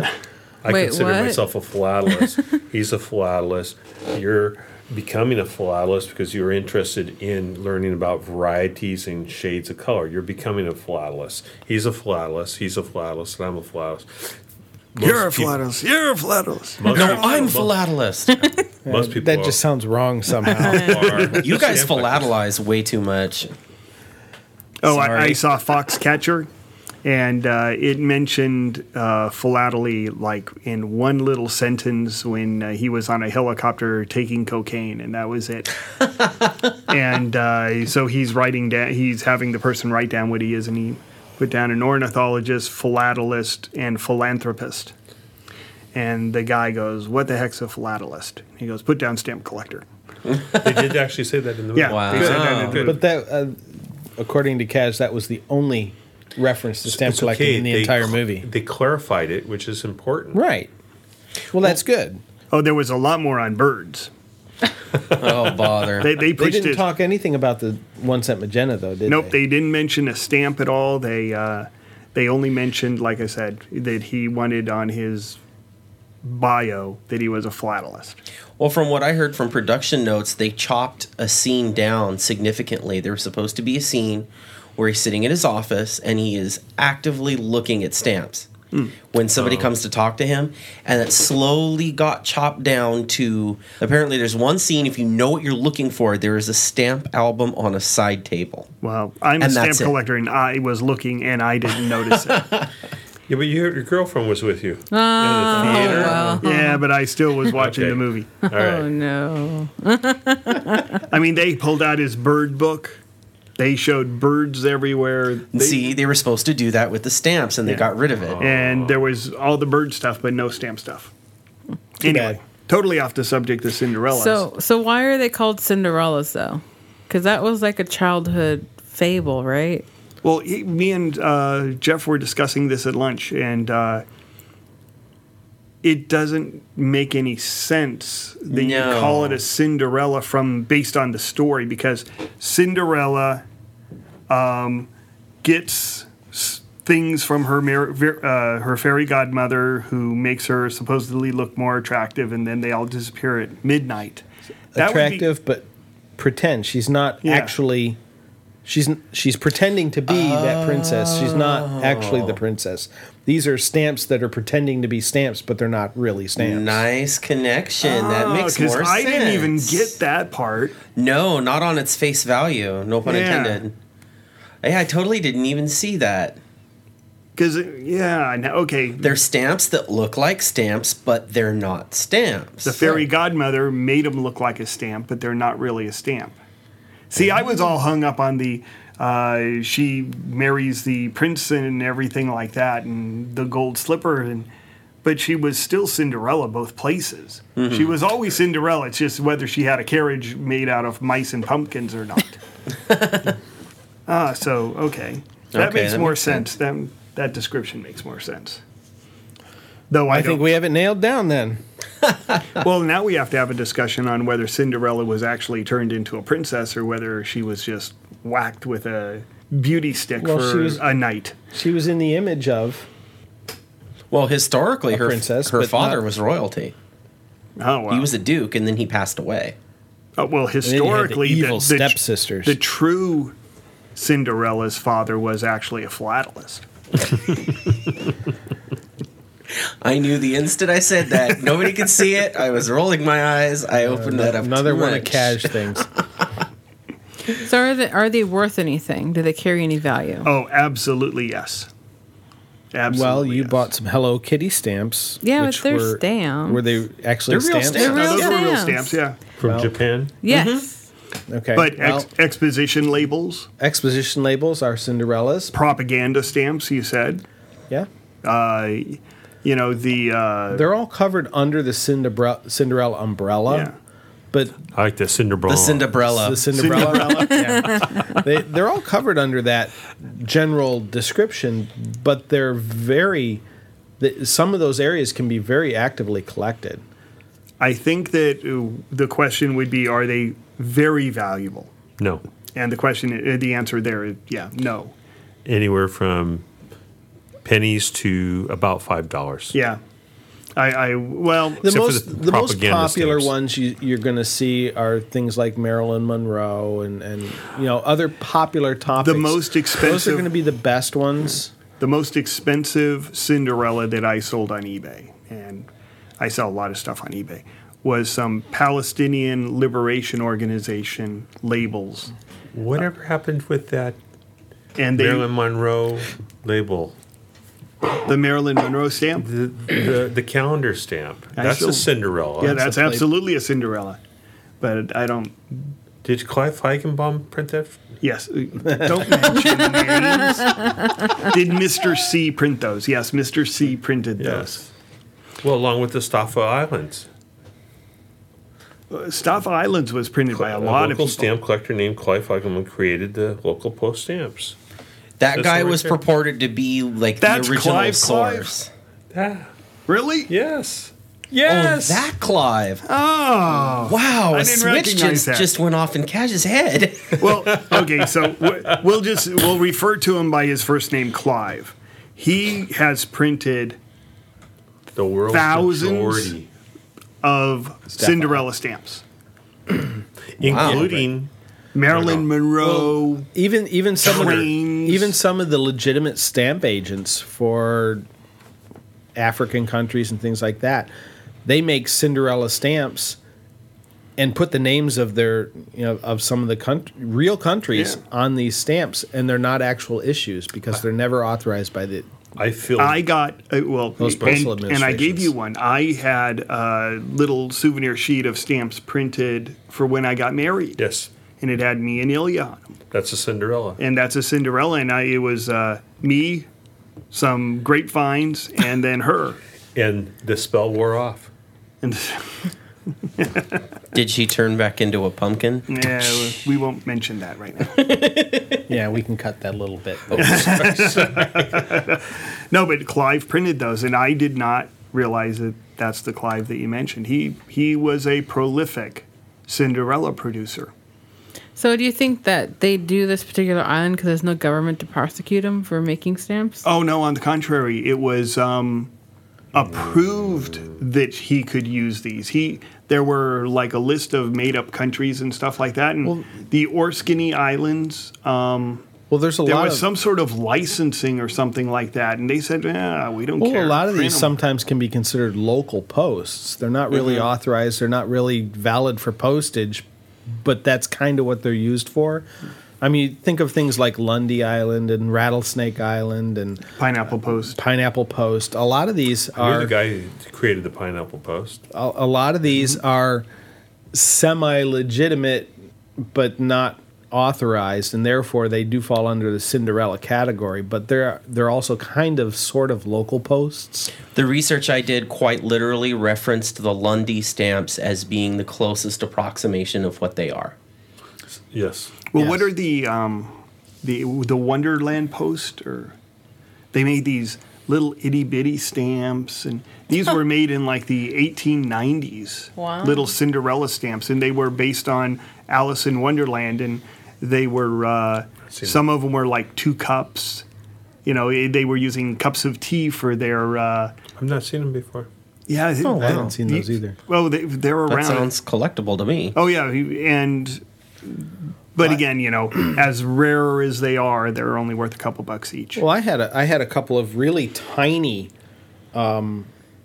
Wait, consider what? myself a philatelist. He's a philatelist. You're becoming a philatelist because you're interested in learning about varieties and shades of color. You're becoming a philatelist. He's a philatelist. He's a philatelist. And I'm a philatelist. Most You're a people- philatelist. You're a philatelist. Most No, people- I'm most- philatelist. Most people that are- just sounds wrong somehow. are You guys stamp collectors. philatelize way too much. Oh, I, I Sorry. saw Foxcatcher, and uh, it mentioned uh, philately like in one little sentence when uh, he was on a helicopter taking cocaine, and that was it. and uh, so he's writing down, he's having the person write down what he is, and he put down an ornithologist, philatelist, and philanthropist. And the guy goes, "What the heck's a philatelist?" He goes, "Put down stamp collector." They did actually say that in the movie. Yeah, Wow. they said that in the Good. movie. But that, uh, according to Kaz, that was the only reference to stamp It's collecting okay. in the They entire cl- movie. They clarified it, which is important. Right. Well, that's good. Oh, there was a lot more on birds. Oh, bother. They, they They pushed didn't it. talk anything about the one cent magenta, though, did Nope, they? they didn't mention a stamp at all. They uh, they only mentioned, like I said, that he wanted on his bio that he was a philatelist. Well, from what I heard from production notes, they chopped a scene down significantly. There was supposed to be a scene where he's sitting in his office and he is actively looking at stamps when somebody comes to talk to him, and it slowly got chopped down to apparently there's one scene, if you know what you're looking for, there is a stamp album on a side table. Well, I'm a And stamp that's it. collector, and I was looking, and I didn't notice it. Yeah, but your, your girlfriend was with you. Oh, in the theater. well. Yeah, but I still was watching Okay. the movie. All right. Oh, no. I mean, they pulled out his bird book. They showed birds everywhere. They- See, they were supposed to do that with the stamps, and they Yeah. got rid of it. and there was all the bird stuff, but no stamp stuff. Anyway, bad. totally off the subject of Cinderella. So, so why are they called Cinderellas, though? Because that was like a childhood fable, right? Well, he, me and uh, Jeff were discussing this at lunch, and uh, it doesn't make any sense that you No. call it a Cinderella from based on the story, because Cinderella um, gets s- things from her mar- ver- uh, her fairy godmother, who makes her supposedly look more attractive, and then they all disappear at midnight. That would be- Attractive, but pretend she's not Yeah. actually. She's she's pretending to be that princess. She's not actually the princess. These are stamps that are pretending to be stamps, but they're not really stamps. Nice connection. that makes Oh, 'cause more I sense. didn't even get that part. No, not on its face value. No pun Yeah. intended. Yeah, I totally didn't even see that. Because, yeah, now- okay. They're stamps that look like stamps, but they're not stamps. The fairy godmother made them look like a stamp, but they're not really a stamp. See, I was all hung up on the uh, she marries the prince and everything like that, and the gold slipper, and but she was still Cinderella both places. Mm-hmm. She was always Cinderella. It's just whether she had a carriage made out of mice and pumpkins or not. Ah, so okay, that Okay, makes that more makes sense. That that description makes more sense. Though I, I think don't- we have it nailed down then. Well, now we have to have a discussion on whether Cinderella was actually turned into a princess or whether she was just whacked with a beauty stick Well, for she was- a night. She was in the image of. Well, historically, A her princess, her but father not- was royalty. Oh, wow. He was a duke, and then he passed away. Oh, well, then you had the historically, evil the, the, stepsisters. the true Cinderella's father was actually a philatelist. I knew the instant I said that. Nobody could see it. I was rolling my eyes. I opened that up. Another too one much. of Cash things. So are they are they worth anything? Do they carry any value? Oh, absolutely yes. Absolutely. Well, you yes. bought some Hello Kitty stamps. Yeah, but which they're were, stamps. Were they actually They're real stamps? stamps. No, real those were real stamps. stamps, yeah. From Well- Japan. Yes. Okay. But well, ex- exposition labels, exposition labels are Cinderellas. propaganda stamps, you said. Yeah. Uh, you know, the. Uh, They're all covered under the Cinderella, Cinderella umbrella. yeah. But I like the Cinderella. The Cinderella. the Cinderella, yeah. they, they're all covered under that general description, but they're very. The, some of those areas can be very actively collected. I think that uh, the question would be, are they very valuable? No, And the question, uh, the answer there is, yeah, no. anywhere from pennies to about five dollars. Yeah. I, I well, The Except for most the the, most propaganda popular stamps. ones you, you're going to see are things like Marilyn Monroe and, and you know other popular topics. most Those are expensive- going to be the best ones. the most expensive Cinderella that I sold on eBay, and I sell a lot of stuff on eBay, was some Palestinian Liberation Organization labels. Whatever happened with that And they, Marilyn Monroe label? the Marilyn Monroe stamp? The, the the calendar stamp. I That's still- a Cinderella. Yeah, that's a plate. absolutely a Cinderella. But I don't, Did Clive Feigenbaum print that? yes, uh, don't mention names. Did Mister C print those? Yes, Mister C printed those. Well, along with the Staffa Islands. Uh, Staffa Islands was printed by a A lot of local people. stamp collector named Clive Feigenbaum created the local post stamps. That That's guy right was there. purported to be like That's the original Clive Clive? source. Ah, Really? yes. Oh, Yes. that Clive. Oh. Wow, I a didn't switch recognize just, that. just went off in Cash's head. Well, okay, so w- we'll just we'll refer to him by his first name, Clive. He has printed the world's thousands majority, of Cinderella stamps. including Marilyn Monroe. Even even some of the, Trains. even some of the legitimate stamp agents for African countries and things like that, they make Cinderella stamps and put the names of their you know of some of the country, real countries Yeah. on these stamps, and they're not actual issues because they're never authorized by the. I feel I got uh, well, Those postal and, and I gave administrations. you one. I had a little souvenir sheet of stamps printed for when I got married, yes, and it had me and Ilya on them, that's a Cinderella. and that's a Cinderella, and I, it was uh, me, some grapevines, and then her, And the spell wore off. and Did she turn back into a pumpkin? yeah, we won't mention that right now. Yeah, we can cut that little bit. No, but Clive printed those, and I did not realize that that's the Clive that you mentioned. He he was a prolific Cinderella producer. So do you think that they do this particular island because there's no government to prosecute them for making stamps? Oh no, on the contrary, it was um, approved that he could use these. He there were like a list of made-up countries and stuff like that, and Well- the Orkney Islands. Um, Well, there's a there lot was of some sort of licensing or something like that, and they said, "Yeah, we don't well, care." a lot of Print these 'em." sometimes can be considered local posts. They're not really Mm-hmm. authorized. They're not really valid for postage, but that's kind of what they're used for. I mean, think of things like Lundy Island and Rattlesnake Island and Pineapple Post. Pineapple Post. A lot of these You're are the guy who created the Pineapple Post. a, a lot of these are semi-legitimate, but not authorized, and therefore they do fall under the Cinderella category. But they're they're also kind of sort of local posts. The research I did quite literally referenced the Lundy stamps as being the closest approximation of what they are. Yes. Well, what Yes. are the um, the the Wonderland Post? Or they made these little itty bitty stamps, and these were made in like the eighteen nineties. Wow. Little Cinderella stamps, and they were based on Alice in Wonderland, and they were uh, seen some of them were like two cups. You know, eh, they were using cups of tea for their. Uh, I've not seen them before. yeah, Oh, I haven't seen those either. Well, they, they're That around. sounds collectible to me. Oh yeah, and but again, you know, as rare as they are, they're only worth a couple bucks each. Well, I had a, I had a couple of really tiny, um,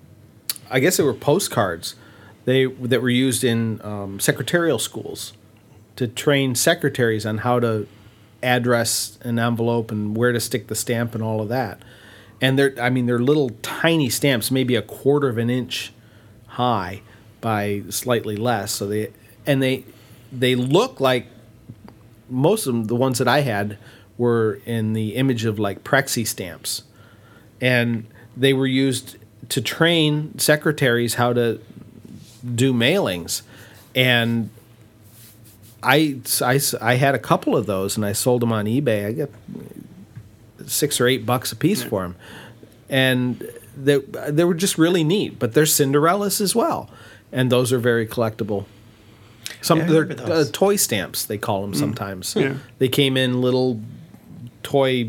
I guess they were postcards, they that were used in um, secretarial schools to train secretaries on how to address an envelope and where to stick the stamp and all of that. And they're, I mean, they're little tiny stamps, maybe a quarter of an inch high by slightly less. So they and they they look like most of them, the ones that I had, were in the image of like Prexy stamps, and they were used to train secretaries how to do mailings. And I, I, I had a couple of those, and I sold them on eBay. I got six or eight bucks a piece for them, and they they were just really neat. But they're Cinderellas as well, and those are very collectible. Some Yeah, I they're remember uh, those. toy stamps, they call them sometimes. Yeah. They came in little toy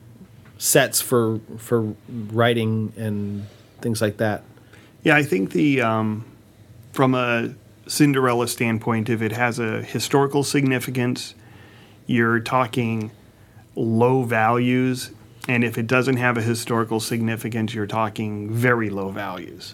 sets for for writing and things like that. Yeah, I think the um, from a Cinderella standpoint, if it has a historical significance, you're talking low values, and if it doesn't have a historical significance, you're talking very low values.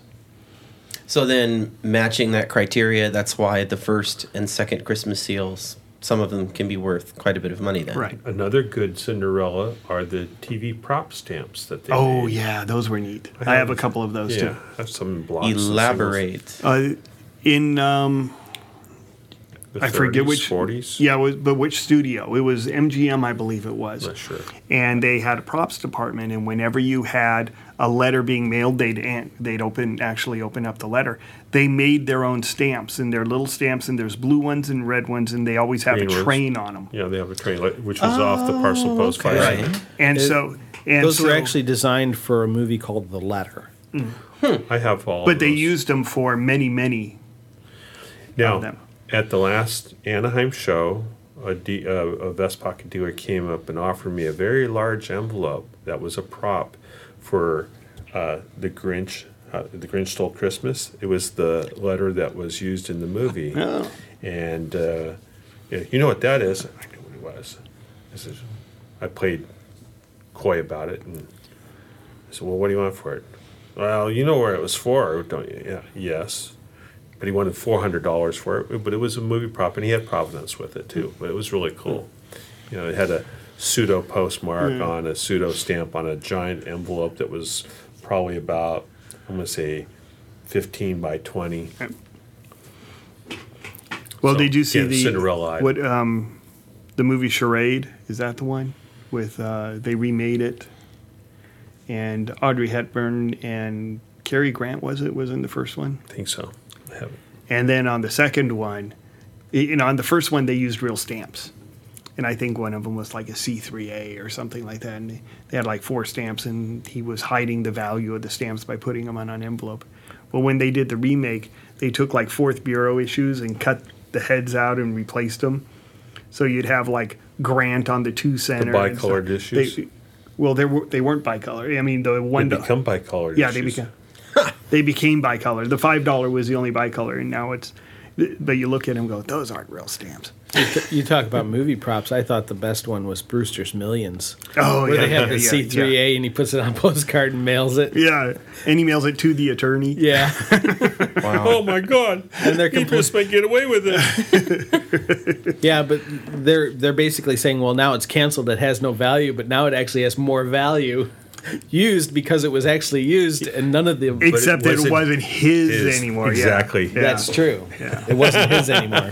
So then, matching that criteria, that's why the first and second Christmas seals, some of them can be worth quite a bit of money then. Right. Another good Cinderella are the T V prop stamps that they Oh made. yeah, those were neat. I I have a have- couple of those Yeah, too. I have some in blocks. and singles. Elaborate. Uh, in um, The I forget thirties, which forties. Yeah, it was, but which studio? It was M G M, I believe it was. Not sure. And they had a props department, and whenever you had a letter being mailed, they'd an- they'd open actually open up the letter. They made their own stamps, and they're little stamps, and there's blue ones and red ones, and they always have Green a ones. train on them. Yeah, they have a train, like- which was off the parcel post okay. fire. Right. And It- so, and Those were so- actually designed for a movie called The Letter. I have all. but of they those. used them for many, many. now of them. at the last Anaheim show. A, de- uh, a vest pocket dealer came up and offered me a very large envelope that was a prop for uh, the Grinch. Uh, the Grinch Stole Christmas. It was the letter that was used in the movie, Oh. and uh, yeah, you know what that is? I knew what it was. This is, I played coy about it, and I said, "Well, what do you want for it?" Well, you know where it was for, don't you? Yeah, yes. But he wanted four hundred dollars for it. But it was a movie prop, and he had provenance with it too. But it was really cool. You know, it had a pseudo postmark on a pseudo stamp on a giant envelope that was probably about, I'm going to say, fifteen by twenty. Well, So, did you see yeah, the Cinderella item. What um, the movie Charade? Is that the one with uh, they remade it, and Audrey Hepburn and Cary Grant was it was in the first one, I think so. I haven't. and then on the second one, y- you know, on the first one they used real stamps, and I think one of them was like a C three A or something like that, and they, they had like four stamps, and he was hiding the value of the stamps by putting them on an envelope. Well, when they did the remake, they took like Fourth Bureau issues and cut the heads out and replaced them. So you'd have like Grant on the two center. and stuff. bicolored issues? They, well, they were they weren't bicolor. I mean, the one They become bicolor. yeah, they issues. became they became bicolor. The five dollar was the only bicolor, and now it's. But you look at them, and go, those aren't real stamps. You talk about movie props. I thought the best one was Brewster's Millions. Oh, Where yeah, they have yeah, the yeah, C three A yeah. and he puts it on a postcard and mails it. Yeah, and he mails it to the attorney. Yeah. Oh my God! And they're He just might get away with it. Yeah, but they're they're basically saying, well, now it's canceled. It has no value, but now it actually has more value used because it was actually used, and none of the. Except that it wasn't wasn't his, his. anymore. yeah. Exactly. Yeah. That's true. Yeah. It wasn't his anymore.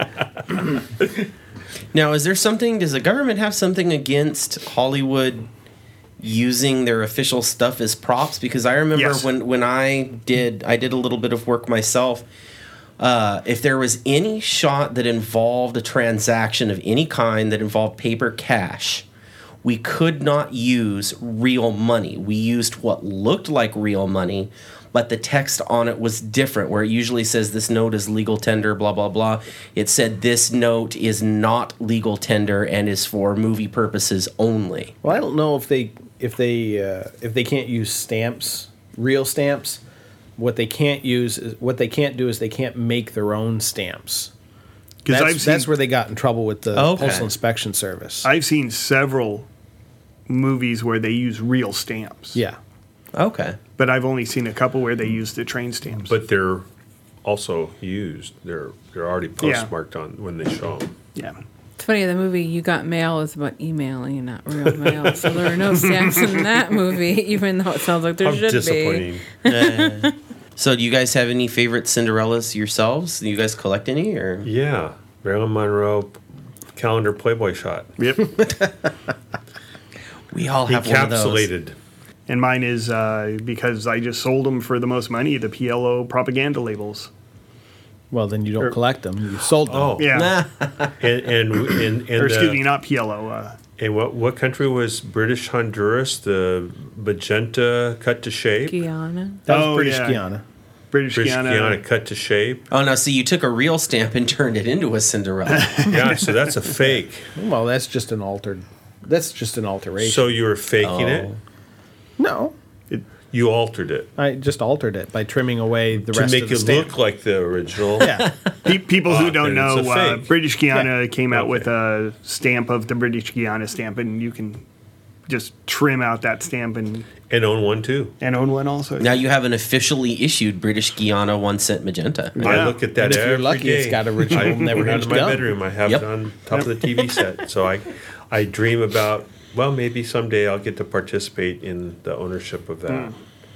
Now, is there something? Does the government have something against Hollywood using their official stuff as props? Because I remember Yes. when when I did I did a little bit of work myself. Uh, if there was any shot that involved a transaction of any kind that involved paper cash, we could not use real money. We used what looked like real money, but the text on it was different, where it usually says this note is legal tender, blah, blah, blah. It said this note is not legal tender and is for movie purposes only. Well, I don't know if they if they uh, if they can't use stamps, real stamps. What they can't use is what they can't do is they can't make their own stamps. Because That's, I've seen that's where they got in trouble with the Okay. Postal Inspection Service. I've seen several movies where they use real stamps. yeah. Okay. But I've only seen a couple where they use the train stamps. But they're also used. They're they're already Yeah. postmarked on when they show them. yeah. It's funny, the movie You Got Mail is about emailing and not real mail. So there are no stamps in that movie, even though it sounds like there How should disappointing. Uh, so do you guys have any favorite Cinderellas yourselves? Do you guys collect any? Or Yeah. Marilyn Monroe calendar Playboy shot. Yep. we all have one of those. Encapsulated. And mine is uh, because I just sold them for the most money, the P L O propaganda labels. Well, then you don't Or- collect them. You sold them. Oh. Yeah. And and and, and, or excuse the- me, not P L O. Uh, and what what country was British Honduras? The magenta cut to shape. Guyana. That was Oh, British yeah. Guiana. British, British Guiana. Guiana cut to shape. Oh, no, see, you took a real stamp and turned it into a Cinderella. Yeah, so that's a fake. Well, that's just an altered. That's just an alteration. So you were faking it. Oh. no, You altered it I just altered it by trimming away the to rest make of the it stamp. look like the original. Yeah. Pe- people Ah, who don't then it's know, a uh, fake. British Guiana Yeah. came out Okay. with a stamp of the British Guiana stamp, and you can just trim out that stamp and, And own one too. and own one also. Now you have an officially issued British Guiana one cent magenta. Yeah. I look at that And if you're every lucky, it's day. got original I Never put it Hinged in my gum. bedroom. I have Yep. it on top of the T V set. So I, I dream about. Well, maybe someday I'll get to participate in the ownership of that,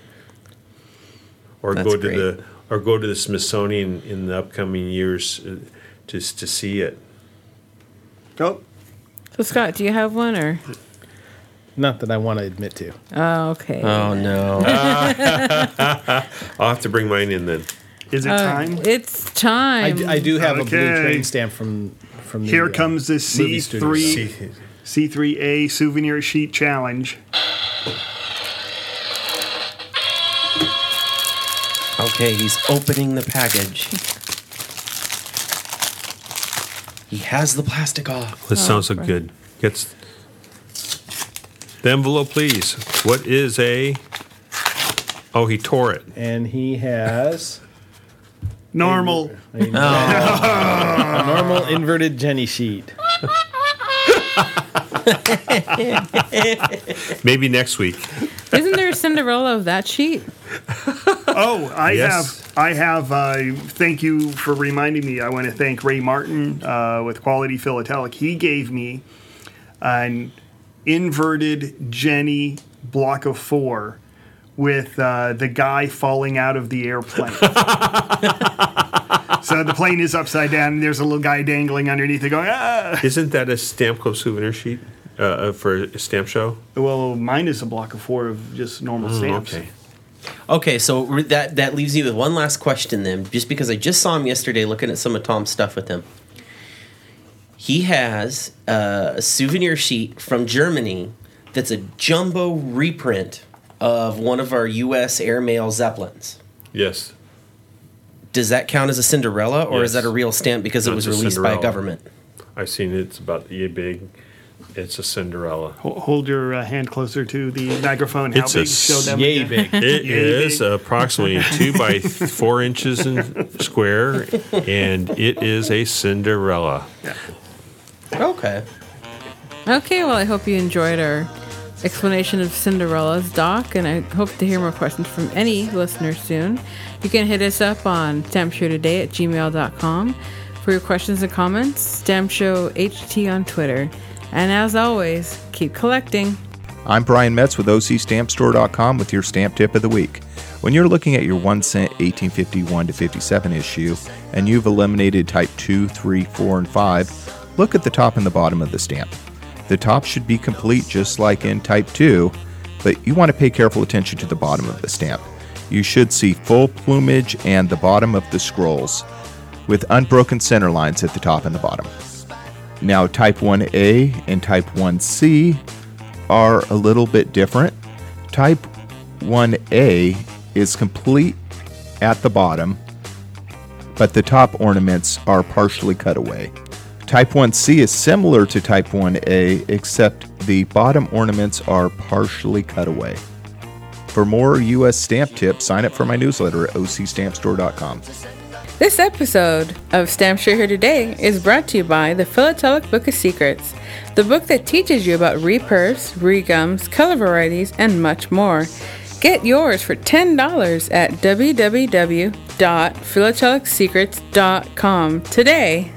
or That's go to great. the or go to the Smithsonian in the upcoming years, uh, just to see it. Oh, So, Scott, do you have one or? Not that I want to admit to. Oh, okay. Oh, no. I'll have to bring mine in then. is it Uh, time? It's time. I, d- I do have a blue Okay. train stamp from from the, Here uh, comes the movie C studio. three See, C three A souvenir sheet challenge. Okay, he's opening the package. He has the plastic off. this sounds so right. good. Gets the envelope, please. What is a? Oh, he tore it. And he has Normal. a, a normal inverted Jenny sheet. Maybe next week. Isn't there a Cinderella of that sheet? Oh, I Yes. have. I have. Uh, thank you for reminding me. I want to thank Ray Martin uh, with Quality Philatelic. He gave me an inverted Jenny block of four with uh, the guy falling out of the airplane. So the plane is upside down, and there's a little guy dangling underneath it going, ah! Isn't that a Stamp Club souvenir sheet uh, uh, for a stamp show? Well, mine is a block of four of just normal stamps. Okay. Okay, so re- that, that leaves me with one last question then, just because I just saw him yesterday looking at some of Tom's stuff with him. He has uh, a souvenir sheet from Germany that's a jumbo reprint of one of our U S airmail Zeppelins. Yes. Does that count as a Cinderella, or is Yes. that a real stamp because No, it was it's a released by a Cinderella. government? I've seen it. It's about yay big. It's a Cinderella. Ho- Hold your uh, hand closer to the microphone. How It's a big? Show them. Yay again. big. It Yay is big. approximately two by th- four inches in square, and it is a Cinderella. Okay. Okay, well, I hope you enjoyed our explanation of Cinderella's doc, and I hope to hear more questions from any listeners soon. You can hit us up on stampshowtoday at gmail dot com for your questions and comments, stampshowht on Twitter. And as always, keep collecting. I'm Brian Metz with O C Stamp Store dot com with your stamp tip of the week. When you're looking at your one cent eighteen fifty-one to fifty-seven issue and you've eliminated type two, three, four, and five, look at the top and the bottom of the stamp. The top should be complete just like in type two, but you want to pay careful attention to the bottom of the stamp. You should see full plumage and the bottom of the scrolls with unbroken center lines at the top and the bottom. Now type one A and type one C are a little bit different. Type one A is complete at the bottom, but the top ornaments are partially cut away. Type one C is similar to Type one A, except the bottom ornaments are partially cut away. For more U S stamp tips, sign up for my newsletter at O C Stamp Store dot com. This episode of Stamp Show Here Today is brought to you by the Philatelic Book of Secrets, the book that teaches you about reperfs, regums, color varieties, and much more. Get yours for ten dollars at w w w dot philatelic secrets dot com today.